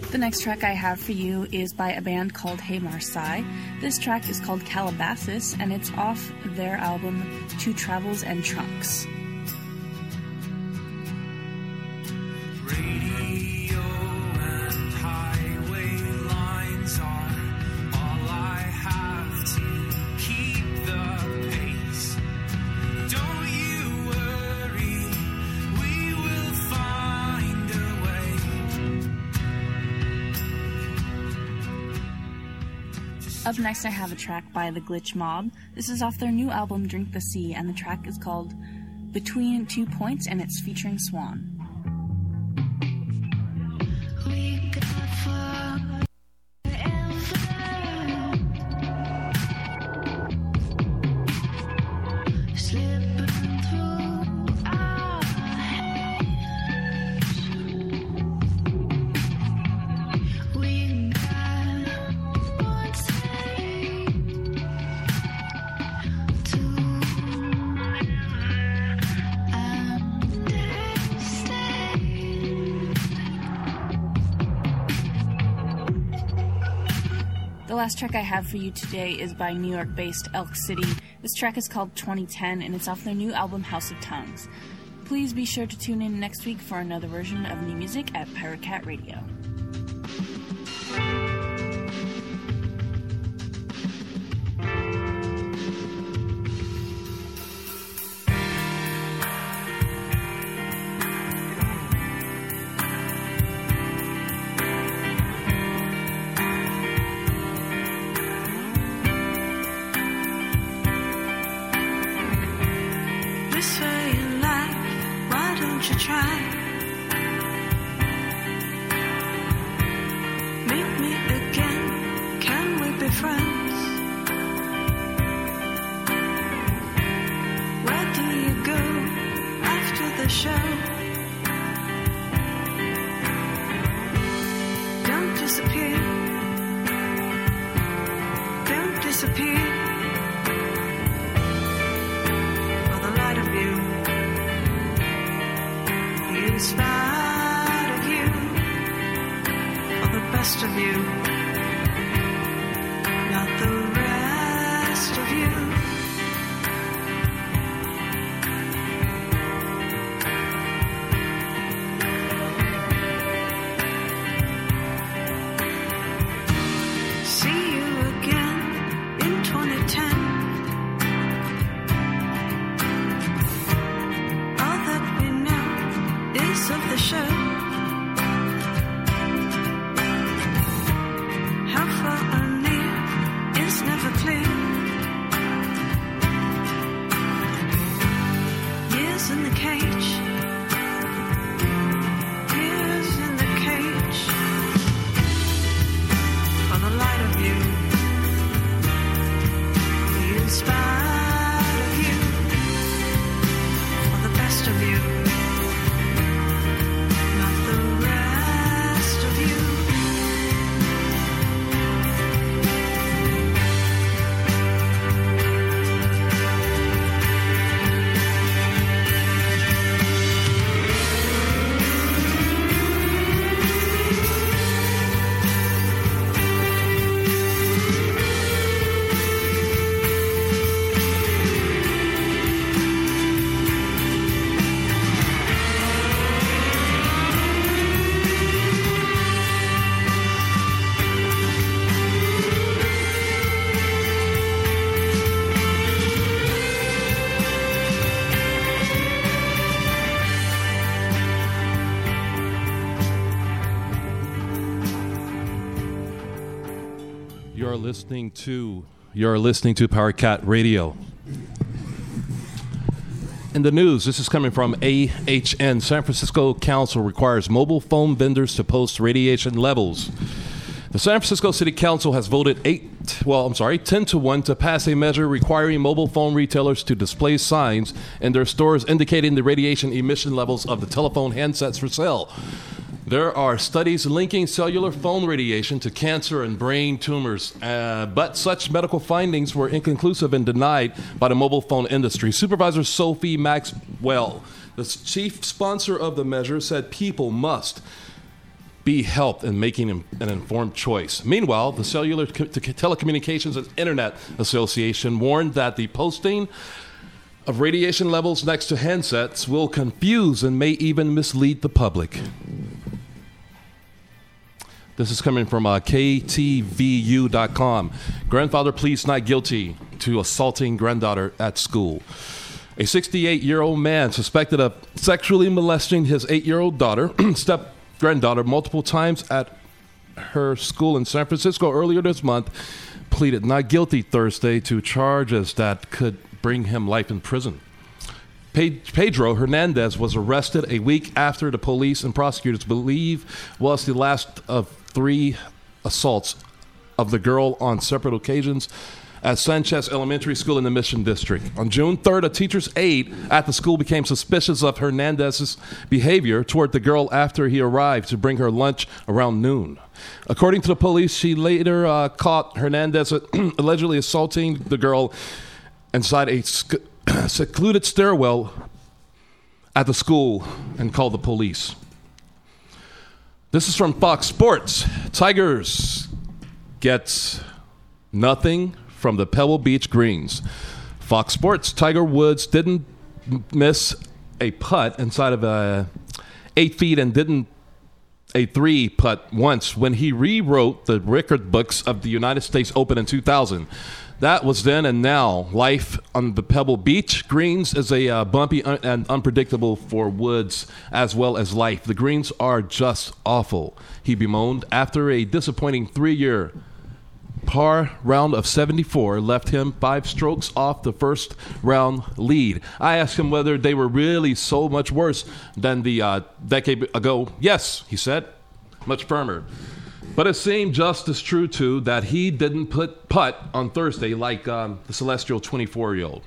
The next track I have for you is by a band called Hey Marseille. This track is called Calabasas, and it's off their album Two Travels and Trunks. Radio and highway lines are all I have to keep the pace. Don't you worry, we will find a way. Up next, I have a track by The Glitch Mob. This is off their new album, Drink the Sea, and the track is called Between 2 Points, and it's featuring Swan. We got forever. Slipping through our hands. We got one day to The last track I have for you today is by New York-based Elk City. This track is called 2010, and it's off their new album House of Tongues. Please be sure to tune in next week for another version of new music at Pirate Cat Radio. This way in life, why don't you try? Meet me again, can we be friends? Where do you go after the show? Don't disappear. Don't disappear. In spite of you, or the best of you, not the rest of you. See you again in 2010. All that we know is of the show. How far or near is never clear. Years in the cage. Years in the cage. For the light of you. In spite of you. For the best of you. You're listening to Pirate Cat Radio. In the news, this is coming from AHN. San Francisco Council requires mobile phone vendors to post radiation levels. The San Francisco City Council has voted 10 to 1 to pass a measure requiring mobile phone retailers to display signs in their stores indicating the radiation emission levels of the telephone handsets for sale. There are studies linking cellular phone radiation to cancer and brain tumors, but such medical findings were inconclusive and denied by the mobile phone industry. Supervisor Sophie Maxwell, the chief sponsor of the measure, said people must be helped in making an informed choice. Meanwhile, the Cellular Telecommunications and Internet Association warned that the posting of radiation levels next to handsets will confuse and may even mislead the public. This is coming from KTVU.com. Grandfather pleads not guilty to assaulting granddaughter at school. A 68-year-old man suspected of sexually molesting his 8-year-old daughter, step-granddaughter, multiple times at her school in San Francisco earlier this month, pleaded not guilty Thursday to charges that could bring him life in prison. Pedro Hernandez was arrested a week after the police and prosecutors believe was the last of 3 assaults of the girl on separate occasions at Sanchez Elementary School in the Mission District. On June 3rd, a teacher's aide at the school became suspicious of Hernandez's behavior toward the girl after he arrived to bring her lunch around noon. According to the police, she later caught Hernandez allegedly assaulting the girl inside a secluded stairwell at the school and called the police. This is from Fox Sports. Tigers gets nothing from the Pebble Beach greens. Fox Sports, Tiger Woods didn't miss a putt inside of 8 feet and didn't a 3 putt once when he rewrote the record books of the United States Open in 2000. That was then, and now life on the Pebble Beach greens is a bumpy and unpredictable for Woods as well as life. The greens are just awful, he bemoaned, after a disappointing 3-year par round of 74 left him 5 strokes off the first round lead. I asked him whether they were really so much worse than the decade ago. Yes, he said, much firmer. But it seemed just as true, too, that he didn't putt on Thursday like the celestial 24-year-old.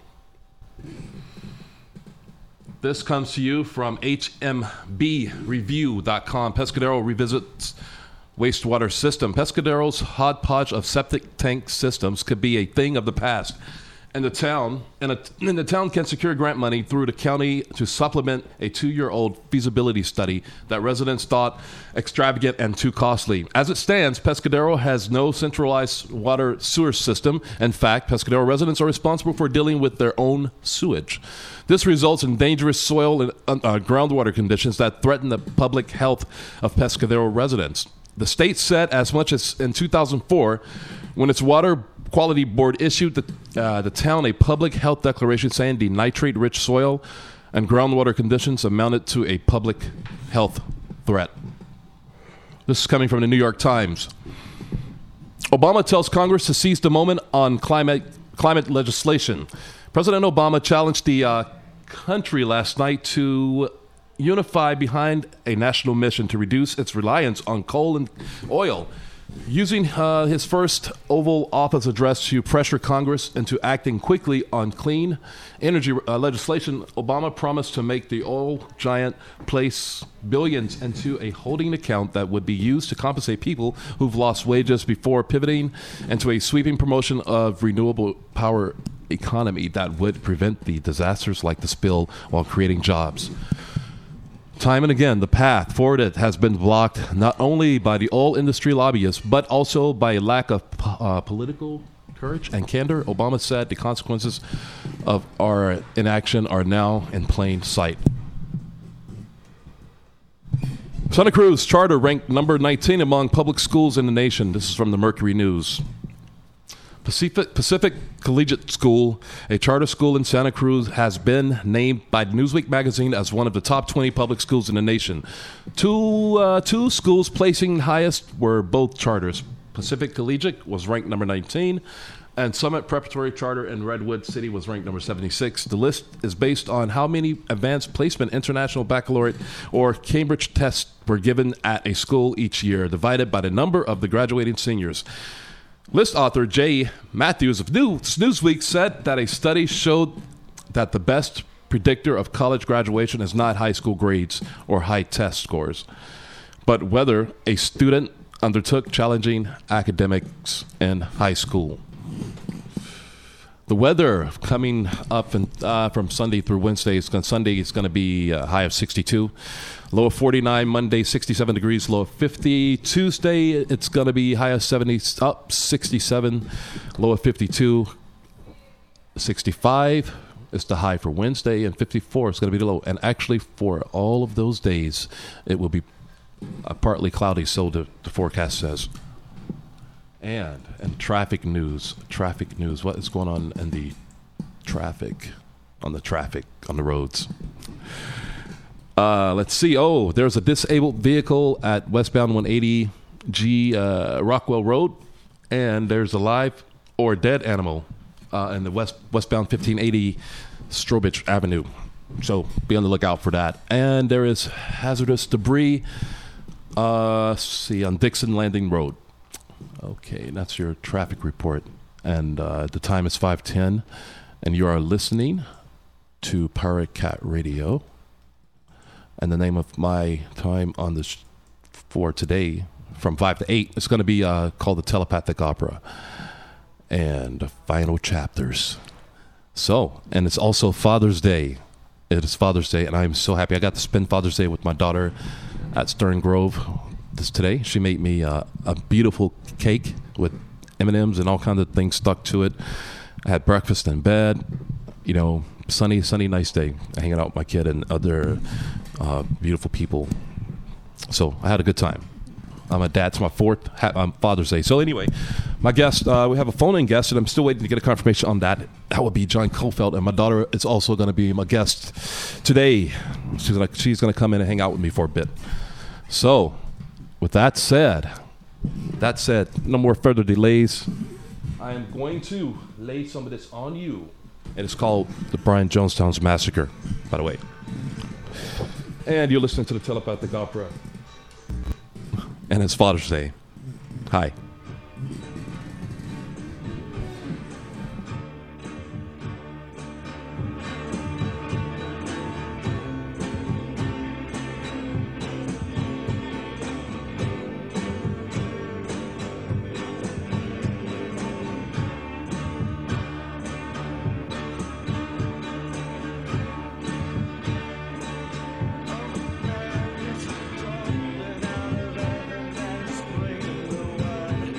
This comes to you from HMBReview.com. Pescadero revisits wastewater system. Pescadero's hodgepodge of septic tank systems could be a thing of the past. And the town can secure grant money through the county to supplement a 2-year-old feasibility study that residents thought extravagant and too costly. As it stands, Pescadero has no centralized water sewer system. In fact, Pescadero residents are responsible for dealing with their own sewage. This results in dangerous soil and groundwater conditions that threaten the public health of Pescadero residents. The state said as much as in 2004 when its water quality board issued the town a public health declaration saying the nitrate-rich soil and groundwater conditions amounted to a public health threat. This is coming from the New York Times. Obama tells Congress to seize the moment on climate legislation. President Obama challenged the country last night to unify behind a national mission to reduce its reliance on coal and oil. Using his first Oval Office address to pressure Congress into acting quickly on clean energy legislation, Obama promised to make the oil giant place billions into a holding account that would be used to compensate people who've lost wages before pivoting into a sweeping promotion of renewable power economy that would prevent the disasters like the spill while creating jobs. Time and again, the path forward has been blocked not only by the oil industry lobbyists, but also by a lack of political courage and candor. Obama said the consequences of our inaction are now in plain sight. Santa Cruz Charter ranked number 19 among public schools in the nation. This is from the Mercury News. Pacific Collegiate School, a charter school in Santa Cruz, has been named by Newsweek magazine as one of the top 20 public schools in the nation. Two schools placing highest were both charters. Pacific Collegiate was ranked number 19, and Summit Preparatory Charter in Redwood City was ranked number 76. The list is based on how many advanced placement international baccalaureate or Cambridge tests were given at a school each year, divided by the number of the graduating seniors. List author Jay Matthews of Newsweek said that a study showed that the best predictor of college graduation is not high school grades or high test scores, but whether a student undertook challenging academics in high school. The weather coming up from Sunday through Wednesday. Sunday is going to be a high of 62. Low of 49 Monday, 67 degrees, low of 50. Tuesday, it's going to be high of 70, up 67, low of 52. 65 is the high for Wednesday, and 54 is going to be the low. And actually, for all of those days, it will be partly cloudy, so the forecast says. And traffic news. What is going on in the traffic, on the roads? Let's see. Oh, there's a disabled vehicle at westbound 180G Rockwell Road, and there's a live or dead animal in the westbound 1580 Strobich Avenue. So be on the lookout for that. And there is hazardous debris. On Dixon Landing Road. Okay, that's your traffic report. And the time is 5:10, and you are listening to Pirate Cat Radio. And the name of my time on this for today, from 5 to 8, is going to be called The Telepathic Opera and the final chapters. So, and it's also Father's Day. It is Father's Day, and I'm so happy. I got to spend Father's Day with my daughter at Stern Grove today. She made me a beautiful cake with M&Ms and all kinds of things stuck to it. I had breakfast in bed. You know, sunny, nice day. Hanging out with my kid and other beautiful people. So I had a good time. I'm a dad. It's my fourth Father's Day. So anyway, my guest, we have a phone-in guest, and I'm still waiting to get a confirmation on that. That would be John Kofeld, and my daughter is also going to be my guest today. She's going to come in and hang out with me for a bit. So, with that said, no more further delays. I am going to lay some of this on you, and it's called the Brian Jonestown's Massacre, by the way. And you're listening to the Telepathic Opera. And it's Father's Day. Hi. Without a letter that is bringing the word.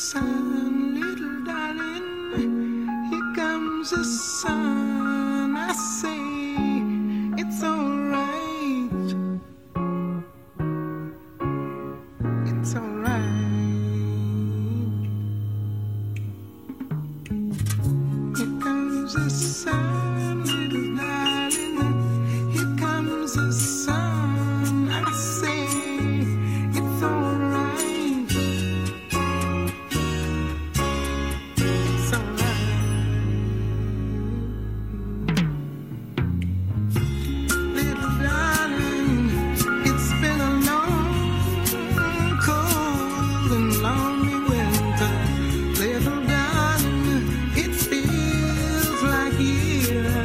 sun, little darling. Here comes the sun. I say it's alright. It's alright. Here comes the sun, little darling. Here comes the sun. I say it's alright. It's alright. Little darling, it's been a long, cold and lonely winter. Little darling, it feels like years.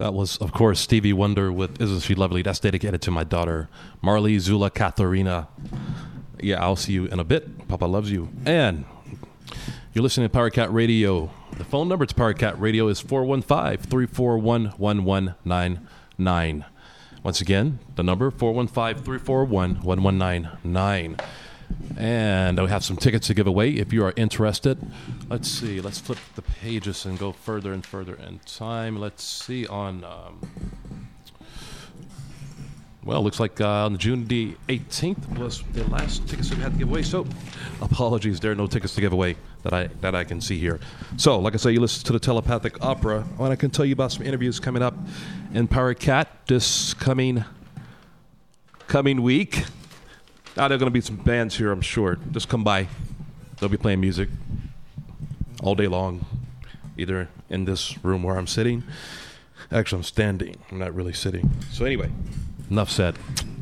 That was, of course, Stevie Wonder with Isn't She Lovely? That's dedicated to my daughter, Marley Zula Katharina. Yeah, I'll see you in a bit. Papa loves you. And you're listening to Power Cat Radio. The phone number to Power Cat Radio is 415-341-1199. Once again, the number, 415-341-1199. And we have some tickets to give away if you are interested. Let's see. Let's flip the pages and go further and further in time. Let's see on... well, looks like on June the 18th was the last tickets that we had to give away. So, apologies, there are no tickets to give away that I can see here. So, like I say, you listen to the Telepathic Opera, and I can tell you about some interviews coming up in Power Cat this coming week. Now, there are going to be some bands here, I'm sure. Just come by. They'll be playing music all day long, either in this room where I'm sitting. Actually, I'm standing. I'm not really sitting. So anyway, enough said.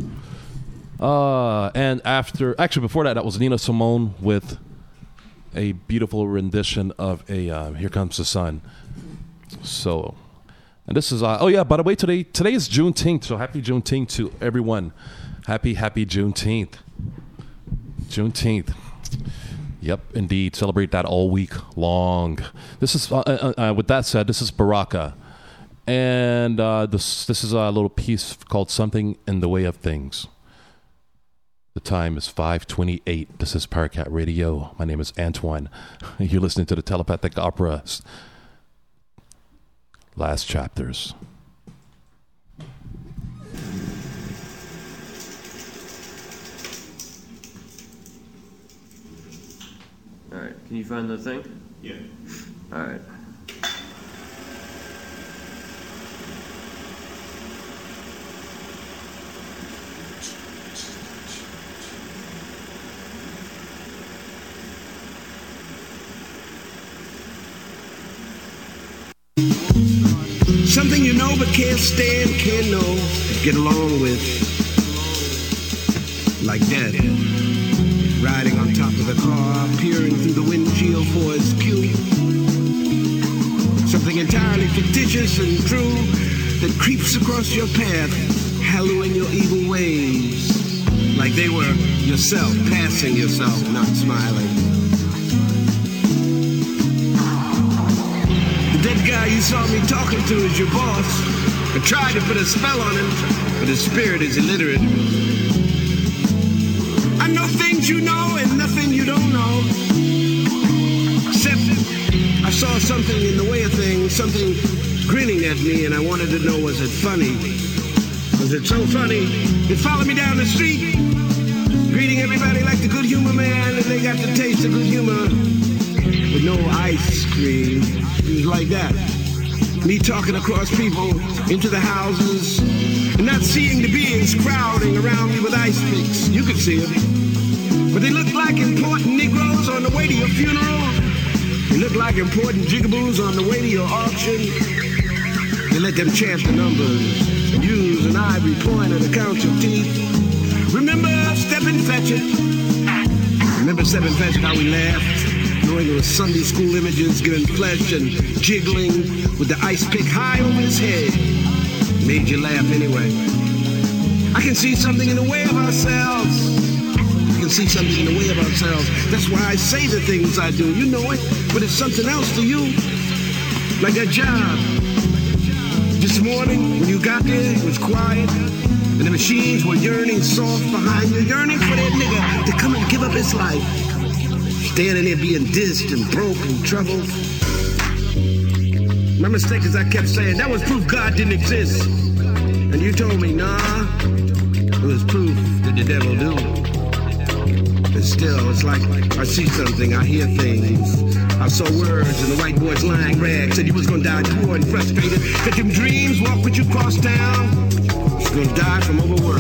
And before that was Nina Simone with a beautiful rendition of a Here Comes the Sun. So, and this is, by the way, today is Juneteenth, so happy Juneteenth to everyone. Happy Juneteenth. Juneteenth. Yep, indeed. Celebrate that all week long. This is, with that said, this is Baraka. And this is a little piece called Something in the Way of Things. The time is 5:28. This is Power Cat Radio. My name is Antoine. You're listening to the Telepathic Opera's last chapters. All right, can you find the thing? Yeah. All right. Something you know but can't stand, can't know, get along with. Like death, riding on top of the car, peering through the windshield for his cue. Something entirely fictitious and true that creeps across your path, hallowing your evil ways. Like they were yourself, passing yourself, not smiling. The dead guy you saw me talking to is your boss. I tried to put a spell on him, but his spirit is illiterate. I know things you know and nothing you don't know. Except I saw something in the way of things, something grinning at me, and I wanted to know, was it funny? Was it so funny? It followed me down the street, greeting everybody like the good humor man, and they got to taste of good humor with no ice cream. It was like that. Me talking across people into the houses and not seeing the beings crowding around me with ice picks. You could see them. But they looked like important Negroes on the way to your funeral. They looked like important jigaboos on the way to your auction. They let them chant the numbers and use an ivory pointer to count your teeth. Remember Step and Fetch It? Remember Step and Fetch It, how we laughed? Knowing it was Sunday school images giving flesh and jiggling with the ice pick high over his head. Made you laugh anyway. I can see something in the way of ourselves. I can see something in the way of ourselves. That's why I say the things I do. You know it, but it's something else to you. Like that job. This morning, when you got there, it was quiet. And the machines were yearning soft behind you. Yearning for that nigga to come and give up his life. Standing there being dissed and broke and troubled. My mistake is I kept saying, that was proof God didn't exist. And you told me, nah, it was proof that the devil do. But still, it's like I see something, I hear things. I saw words in the white boy's lying rag. Said you was gonna die poor and frustrated. That them dreams walk with you across town. You're gonna die from overwork.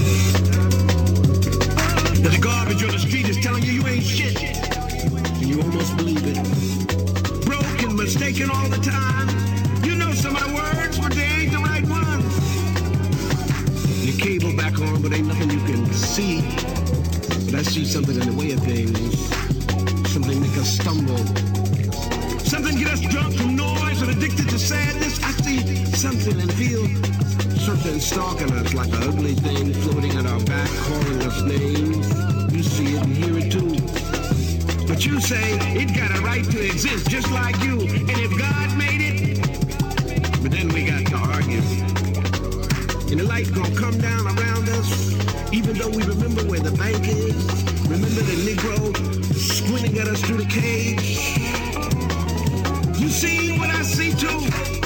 That the garbage on the street is telling you ain't shit. And you almost believe it. Broken, mistaken all the time. You know some of the words, but they ain't the right ones. Your cable back on, but ain't nothing you can see. But I see something in the way of things. Something make us stumble. Something get us drunk from noise of the addicted to sadness, I see something and feel something stalking us like an ugly thing floating at our back, calling us names. You see it and hear it too. But you say it got a right to exist just like you. And if God made it, but then we got to argue. And the light gonna come down around us, even though we remember where the bank is. Remember the Negro squinting at us through the cage. You see what I see too?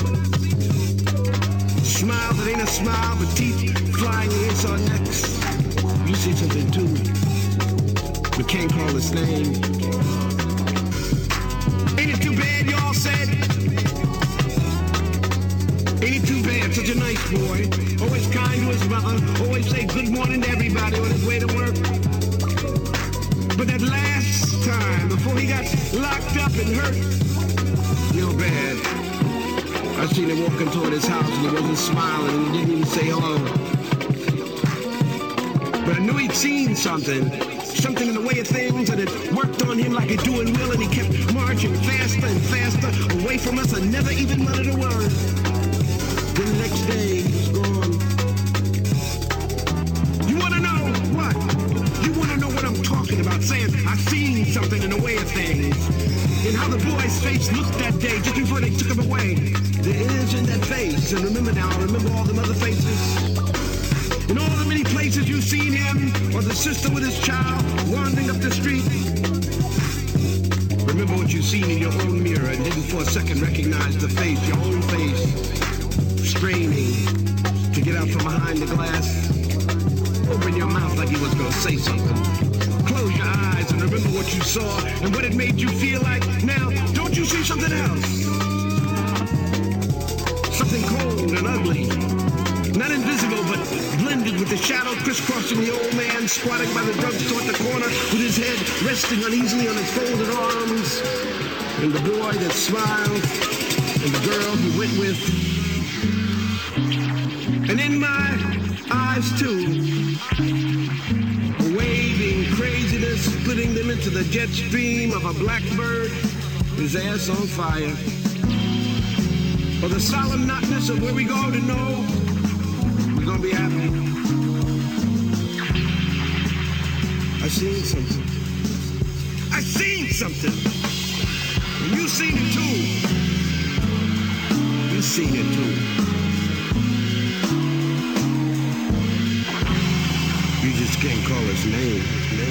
Smile that ain't a smile, but teeth flying against our necks. You see something too. We can't call his name. Ain't it too bad y'all said? Ain't it too bad? Such a nice boy. Always kind to his mother. Always say good morning to everybody on his way to work. But that last time, before he got locked up and hurt, real bad, I seen him walking toward his house and he wasn't smiling and he didn't even say hello. But I knew he'd seen something in the way of things, and it worked on him like it doing will, and he kept marching faster and faster away from us and never even muttered a word. Then the next day, he was gone. You want to know what? You want to know what I'm talking about, saying I seen something in the way of things, and how the boy's face looked that day just before they took him away. There is in that face, and remember all the other faces. In all the many places you've seen him, or the sister with his child wandering up the street. Remember what you've seen in your own mirror and didn't for a second recognize the face, your own face, straining to get out from behind the glass. Open your mouth like he was going to say something. Close your eyes and remember what you saw and what it made you feel like. Now, don't you see something else? Something cold and ugly. Not invisible, but blended with the shadow crisscrossing the old man squatting by the drugstore at the corner with his head resting uneasily on his folded arms. And the boy that smiled, and the girl he went with. And in my eyes, too, waving craziness, splitting them into the jet stream of a blackbird, his ass on fire. Or the solemn notness of where we go to know we're gonna be happy. I seen something. I seen something. And you seen it too. You seen it too. You just can't call his name.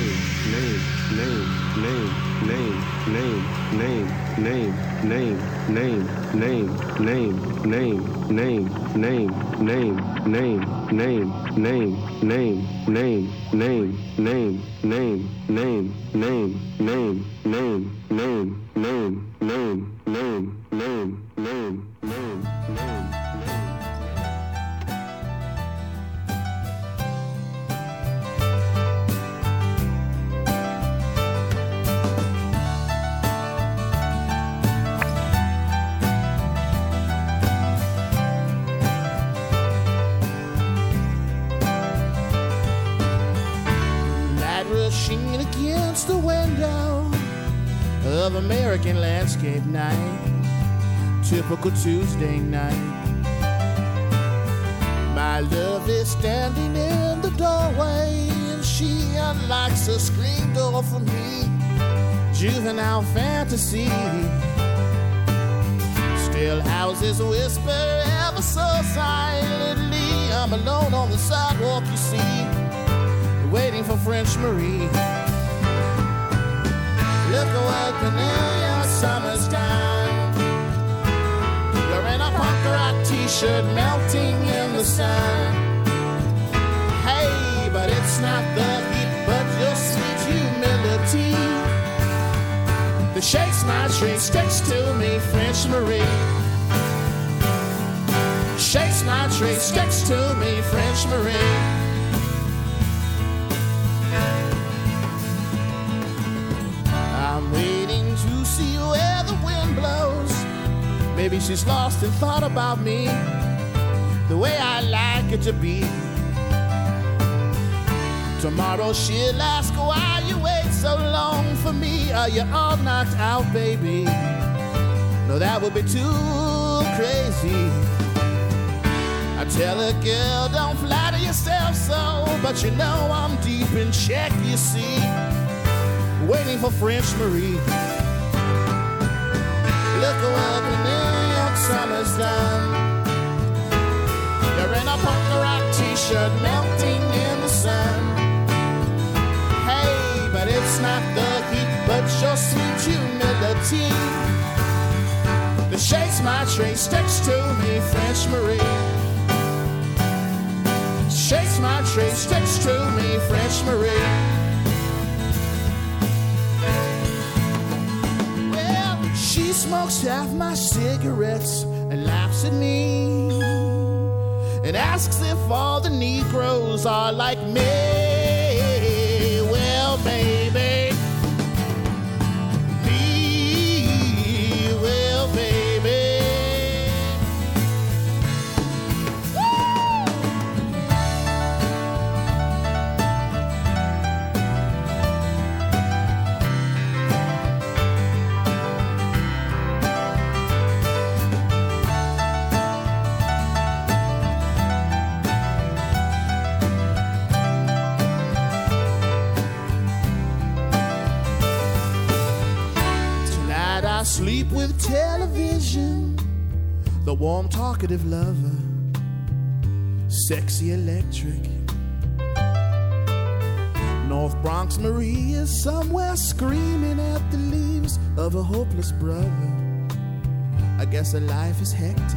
Against the window of American landscape night, typical Tuesday night. My love is standing in the doorway, and she unlocks a screen door for me. Juvenile fantasy. Still houses whisper ever so silently. I'm alone on the sidewalk, you see, waiting for French Marie. Look away, Cornelia, summer's time. You're in a punk rock t-shirt melting in the sun. Hey, but it's not the heat, but your sweet humility that shakes my tree, sticks to me, French Marie. Shakes my tree, sticks to me, French Marie. Waiting to see where the wind blows. Maybe she's lost and thought about me the way I like it to be. Tomorrow she'll ask why you wait so long for me. Are you all knocked out, baby? No, that would be too little crazy. I tell a girl, don't flatter yourself so, but you know I'm deep in check, you see, waiting for French Marie. Look what the New York summer's done. You're in a punk rock t-shirt melting in the sun. Hey, but it's not the heat, but your sweet humility that shakes my tree, sticks to me, French Marie. Shakes my tree, sticks to me, French Marie. Well, she smokes half my cigarettes and laughs at me and asks if all the Negroes are like me. Well, baby, me, well, baby. I sleep with television, the warm, talkative lover, sexy electric. North Bronx Marie is somewhere screaming at the leaves of a hopeless brother. I guess her life is hectic.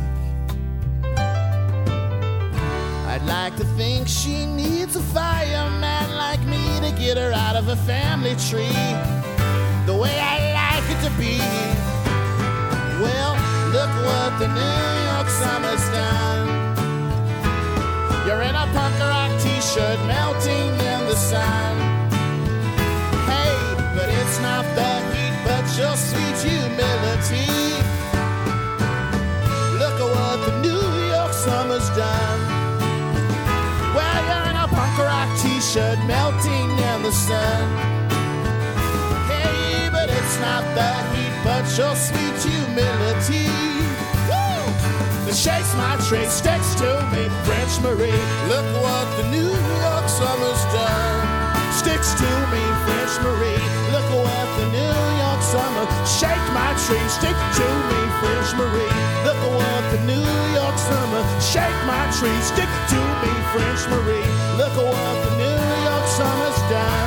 I'd like to think she needs a fireman like me to get her out of a family tree the way I like it to be. Well, look what the New York summer's done. You're in a punk rock t-shirt melting in the sun. Hey, but it's not the heat, but your sweet humility. Look at what the New York summer's done. Well, you're in a punk rock t-shirt melting in the sun. Hey, but it's not the heat, but your sweet humility. Woo! That shakes my tree, sticks to me, French Marie. Look what the New York summer's done. Sticks to me, French Marie. Look what the New York summer. Shake my tree, stick to me, French Marie. Look what the New York summer. Shake my tree, stick to me, French Marie. Look what the New York summer's done.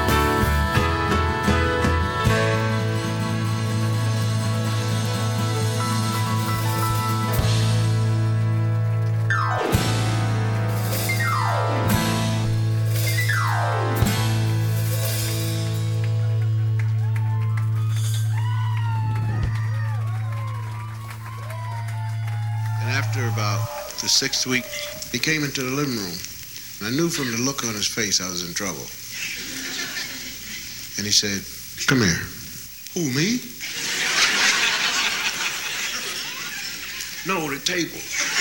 After about the 6th week, he came into the living room. And I knew from the look on his face I was in trouble. And he said, "Come here." "Who, me?" "No, the table."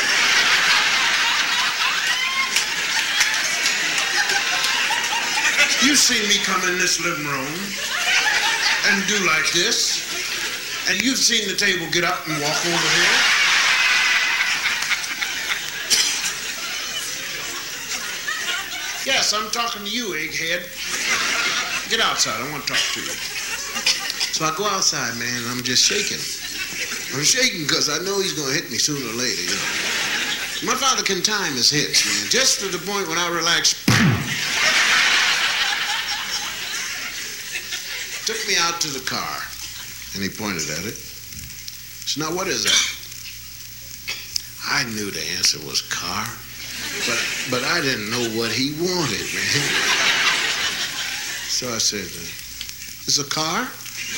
"You see me come in this living room and do like this, and you've seen the table get up and walk over here. Yes, I'm talking to you, egghead. Get outside, I want to talk to you." So I go outside, man, and I'm just shaking. I'm shaking because I know he's going to hit me sooner or later, you know. My father can time his hits, man, just to the point when I relax. Took me out to the car, and he pointed at it. So now what is that? I knew the answer was car. But I didn't know what he wanted, man. So I said, "It's a car?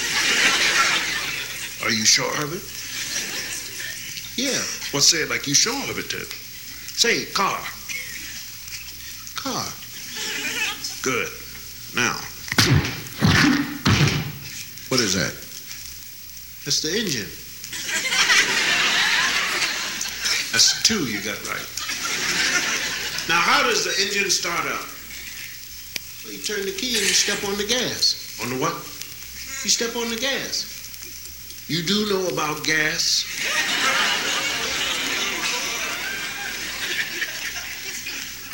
Are you sure of it?" "Yeah." "Well, say it like you sure of it, then." "Say car." "Car." "Good. Now, what is that?" "That's the engine." "That's the 2 you got right. Now, how does the engine start up?" "Well, you turn the key and you step on the gas." "On the what?" "You step on the gas." "You do know about gas?"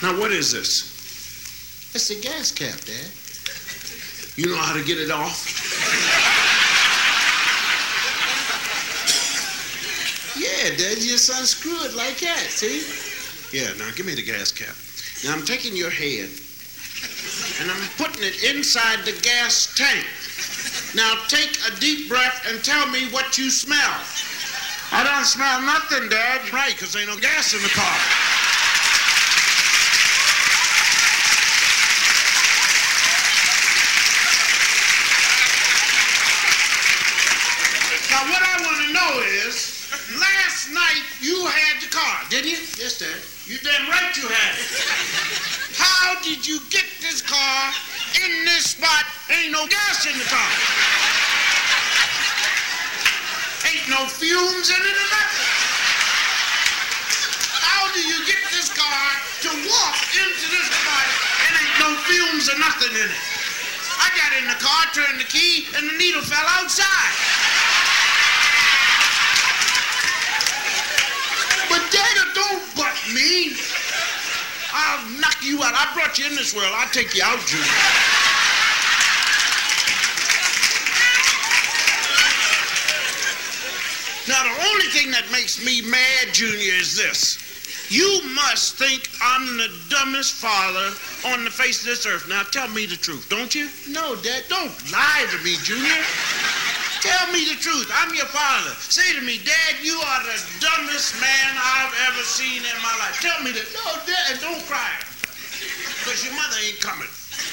Now, what is this? It's a gas cap, Dad. You know how to get it off? Yeah, Dad, you just unscrew it like that, see? Yeah, now give me the gas cap. Now I'm taking your head and I'm putting it inside the gas tank. Now take a deep breath and tell me what you smell. I don't smell nothing, Dad. Right, because ain't no gas in the car. Now, what I want to know is, last night you had the car, didn't you? Yes, Dad. You damn right you had it. How did you get this car in this spot? Ain't no gas in the car. Ain't no fumes in it or nothing. How do you get this car to walk into this spot and ain't no fumes or nothing in it? I got in the car, turned the key, and the needle fell outside. But Dad, don't butt me. I'll knock you out. I brought you in this world. I'll take you out, Junior. Now, the only thing that makes me mad, Junior, is this. You must think I'm the dumbest father on the face of this earth. Now, tell me the truth, don't you? No, Dad, don't lie to me, Junior. Tell me the truth. I'm your father. Say to me, Dad, you are the dumbest man I've ever seen in my life. Tell me that. No, Dad, don't cry. Because your mother ain't coming.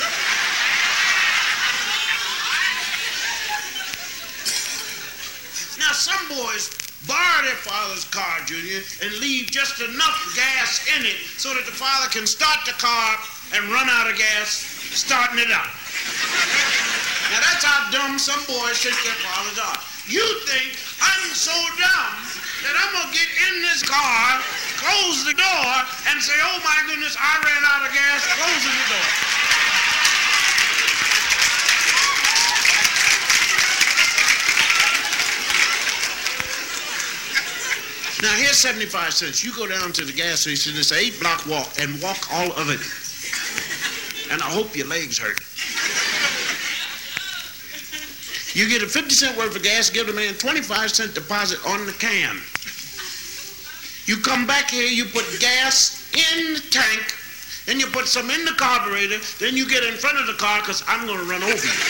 Now, some boys borrow their father's car, Junior, and leave just enough gas in it so that the father can start the car and run out of gas starting it up. Now, that's how dumb some boys think their fathers are. You think I'm so dumb that I'm going to get in this car, close the door, and say, oh, my goodness, I ran out of gas, closing the door. Now, here's 75 cents. You go down to the gas station, it's an 8-block walk, and walk all of it. And I hope your legs hurt. You get a 50-cent worth of gas, give the man 25-cent deposit on the can. You come back here, you put gas in the tank, then you put some in the carburetor, then you get in front of the car, because I'm going to run over you.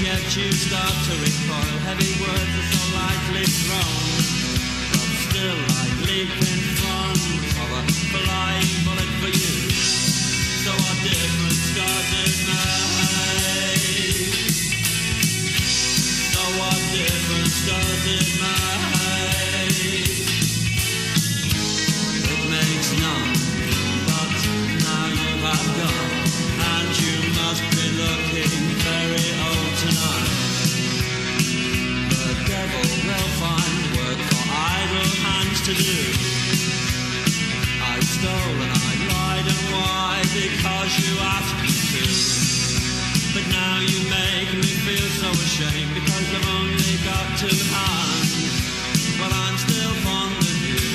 yet you start to recoil. Heavy words are so lightly thrown, but still I leap in front of a flying bullet for you. So what difference does it make? So what difference does it make? It makes none, but now you have gone, and you must be looking very old tonight. The devil will find work for idle hands to do. I stole and I lied, and why? Because you asked me to. But now you make me feel so ashamed, because I've only got 2 hands. But I'm still fond of you.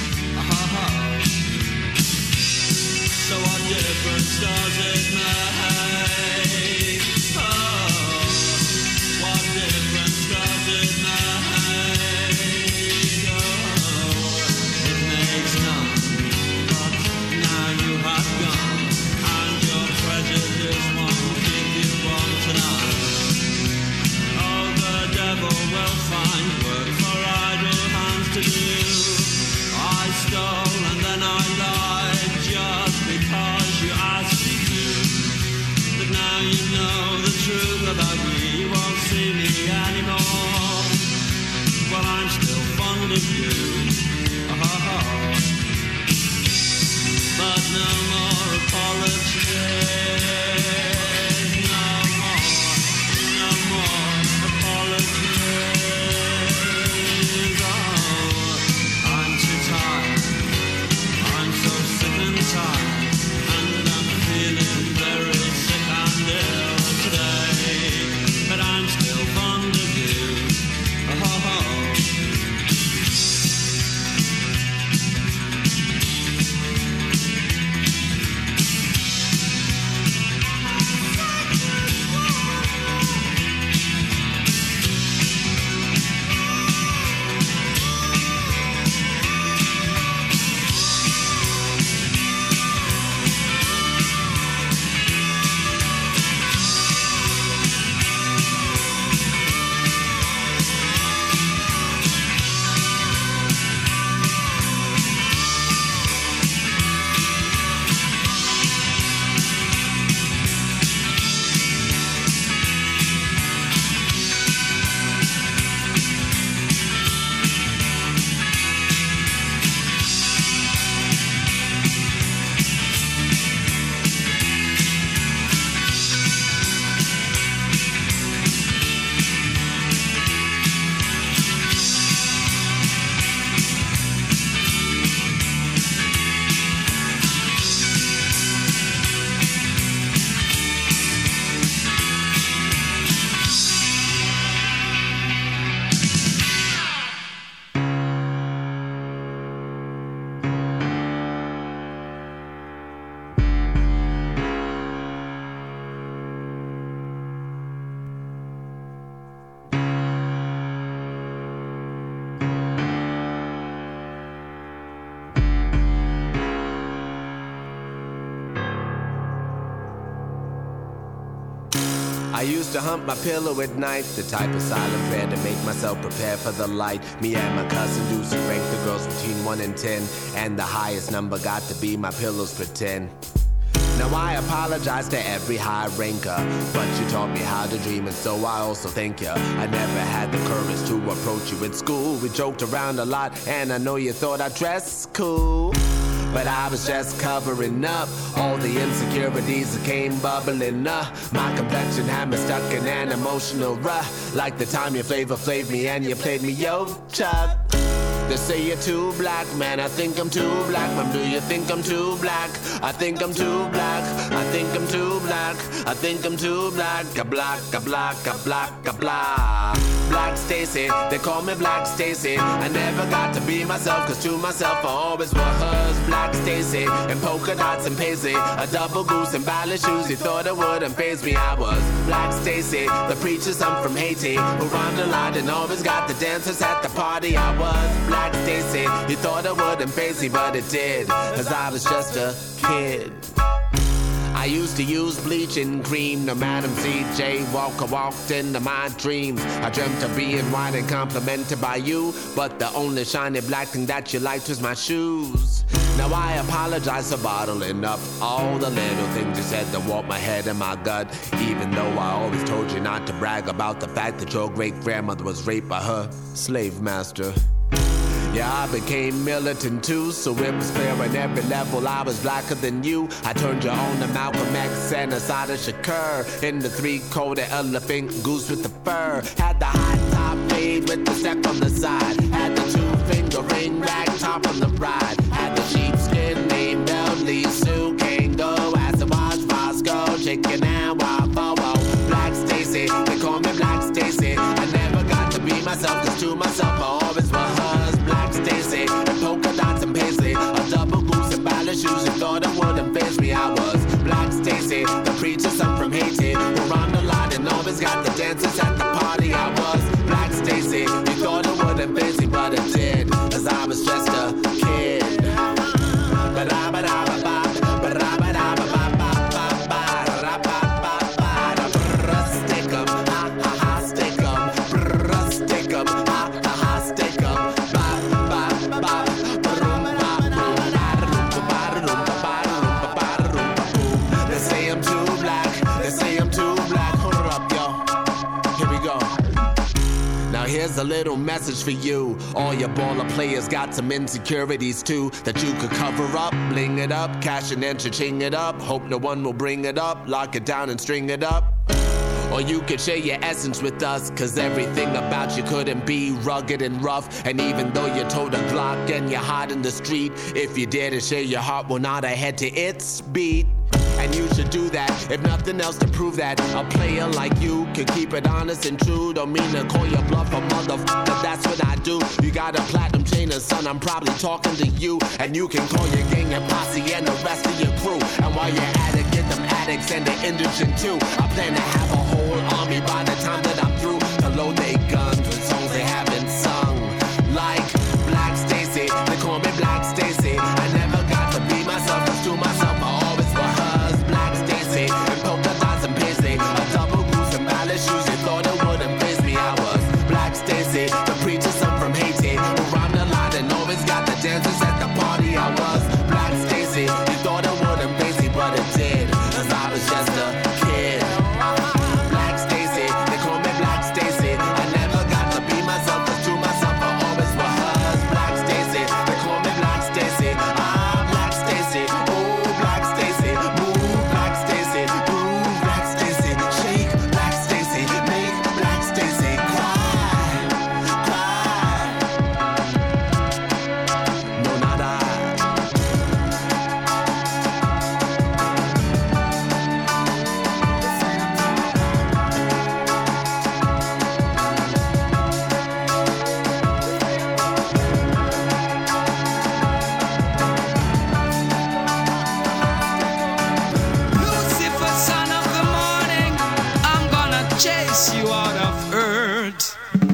So what difference does it make? Oh, what difference does it make? Oh, it makes none, but now you have gone, and your prejudice won't keep you warm tonight. Oh, the devil will find work for idle hands to do. I stole and then I lied just because you asked me to. But now you know the truth about me, you won't see me anymore. Well, I'm still fond of you. But no more apologies. No more apologies. Oh, I'm too tired. I'm so sick and tired, and I'm feeling very sick and ill today. But I'm still fond of you. I used to hump my pillow at night, the type of silent prayer to make myself prepare for the light. Me and my cousin Lucy ranked the girls between 1 and 10, and the highest number got to be my pillow's pretend. Now I apologize to every high ranker, but you taught me how to dream, and so I also thank you. I never had the courage to approach you at school. We joked around a lot, and I know you thought I dressed cool, but I was just covering up all the insecurities that came bubbling up. My complexion had me stuck in an emotional rut, like the time you Flavor Flaved me and you played me Yo Chuck. They say you're too black, man, I think I'm too black. Mom, do you think I'm too black? I think I'm too black, I think I'm too black, I think I'm too black. A black, a black, a black, a black. Black Stacy, they call me Black Stacy. I never got to be myself, cause to myself I always was Black Stacy. And polka dots and paisley, a double goose and ballet shoes. You thought it wouldn't faze me, I was Black Stacy, the preacher son from Haiti, who rhymed a lot and always got the dancers at the party. I was Black Stacy, you thought it wouldn't faze me, but it did, cause I was just a kid. I used to use bleaching cream. The Madam C.J. Walker walked into my dreams. I dreamt of being white and complimented by you, but the only shiny black thing that you liked was my shoes. Now I apologize for bottling up all the little things you said that warped my head and my gut, even though I always told you not to brag about the fact that your great-grandmother was raped by her slave master. Yeah, I became militant too, so it was clear on every level I was blacker than you. I turned you on to Malcolm X and Asada Shakur in the three-coated elephant goose with the fur. Had the high top fade with the step on the side. Had the two-finger ring rag top on the ride. Had the sheepskin name Belly Sue Kango as I watch Fosco chicken and waffle. Black Stacy, they call me Black Stacy. I never got to be myself, cause to myself I always was Black Stacy, and polka dots and paisley, a double goose and ballet shoes. You thought it wouldn't face me, I was Black Stacy, the preacher son from Haiti, who run the line and always got the dancers at the party. I was Black Stacy, you thought it wouldn't face me, but it did, cause I was just a kid. Here's a little message for you. All your baller players got some insecurities too that you could cover up, bling it up, cash and enter, ching it up. Hope no one will bring it up, lock it down and string it up. Or you could share your essence with us, cause everything about you couldn't be rugged and rough. And even though you told a Glock and you're hot in the street, if you dare to share your heart, we'll nod our head to its beat. And you should do that, if nothing else, to prove that a player like you can keep it honest and true. Don't mean to call your bluff a motherfucker, that's what I do. You got a platinum chain and son, I'm probably talking to you. And you can call your gang and posse and the rest of your crew. And while you're at it, get them addicts and the indigent too. I plan to have a whole army by the time that I'm through to load their guns with songs they haven't sung. Like Black Stacy, they call me Black Stacy. I never got to be myself, cause to myself I always was Black Stacy, and polka dots and paisley, a double goose and ballet shoes. You thought it wouldn't face me, I was Black Stacy, the preacher son from Haiti, who rhymed a lot and always got the dancers at the party. I was Black Stacy, you thought it wouldn't face me, but it did, cause I was just a kid. Black Stacy, they call me Black Stacy. I never got to be myself, cause to myself I always was Black Stacy, they call me Black Stacy. I'm Black Stacy, oh Black Stacy, move Black Stacy, move Black Stacy, shake Black Stacy, make Black Stacy cry, cry. No, not I. Lucifer, son of the morning, I'm gonna chase you out of earth.